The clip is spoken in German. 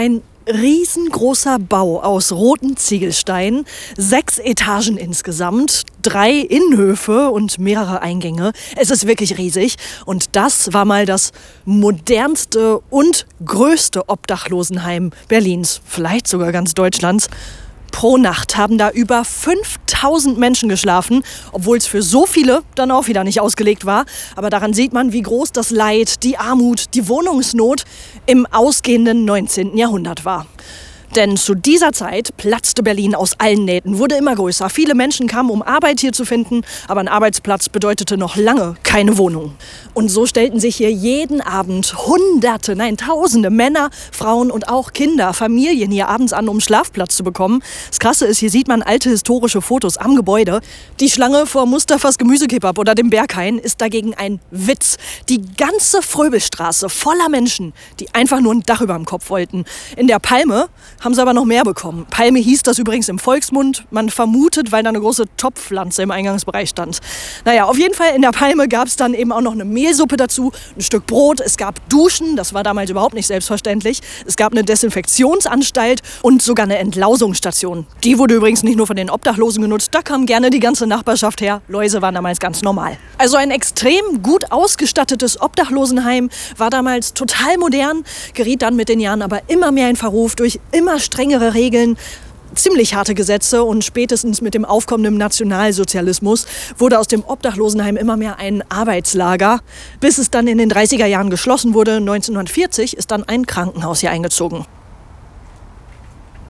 Ein riesengroßer Bau aus roten Ziegelsteinen, 6 Etagen insgesamt, 3 Innenhöfe und mehrere Eingänge. Es ist wirklich riesig und das war mal das modernste und größte Obdachlosenheim Berlins, vielleicht sogar ganz Deutschlands. Pro Nacht haben da über 5000 Menschen geschlafen, obwohl es für so viele dann auch wieder nicht ausgelegt war. Aber daran sieht man, wie groß das Leid, die Armut, die Wohnungsnot im ausgehenden 19. Jahrhundert war. Denn zu dieser Zeit platzte Berlin aus allen Nähten, wurde immer größer. Viele Menschen kamen, um Arbeit hier zu finden, aber ein Arbeitsplatz bedeutete noch lange keine Wohnung. Und so stellten sich hier jeden Abend Hunderte, nein Tausende Männer, Frauen und auch Kinder, Familien hier abends an, um Schlafplatz zu bekommen. Das Krasse ist, hier sieht man alte historische Fotos am Gebäude. Die Schlange vor Mustafas Gemüsekebab oder dem Berghain ist dagegen ein Witz. Die ganze Fröbelstraße voller Menschen, die einfach nur ein Dach über dem Kopf wollten. In der Palme haben sie aber noch mehr bekommen. Palme hieß das übrigens im Volksmund. Man vermutet, weil da eine große Topfpflanze im Eingangsbereich stand. Naja, auf jeden Fall in der Palme gab es dann eben auch noch eine Mehlsuppe dazu, ein Stück Brot, es gab Duschen, das war damals überhaupt nicht selbstverständlich. Es gab eine Desinfektionsanstalt und sogar eine Entlausungsstation. Die wurde übrigens nicht nur von den Obdachlosen genutzt, da kam gerne die ganze Nachbarschaft her. Läuse waren damals ganz normal. Also ein extrem gut ausgestattetes Obdachlosenheim war damals total modern, geriet dann mit den Jahren aber immer mehr in Verruf durch immer strengere Regeln, ziemlich harte Gesetze und spätestens mit dem aufkommenden Nationalsozialismus wurde aus dem Obdachlosenheim immer mehr ein Arbeitslager, bis es dann in den 30er Jahren geschlossen wurde. 1940 ist dann ein Krankenhaus hier eingezogen.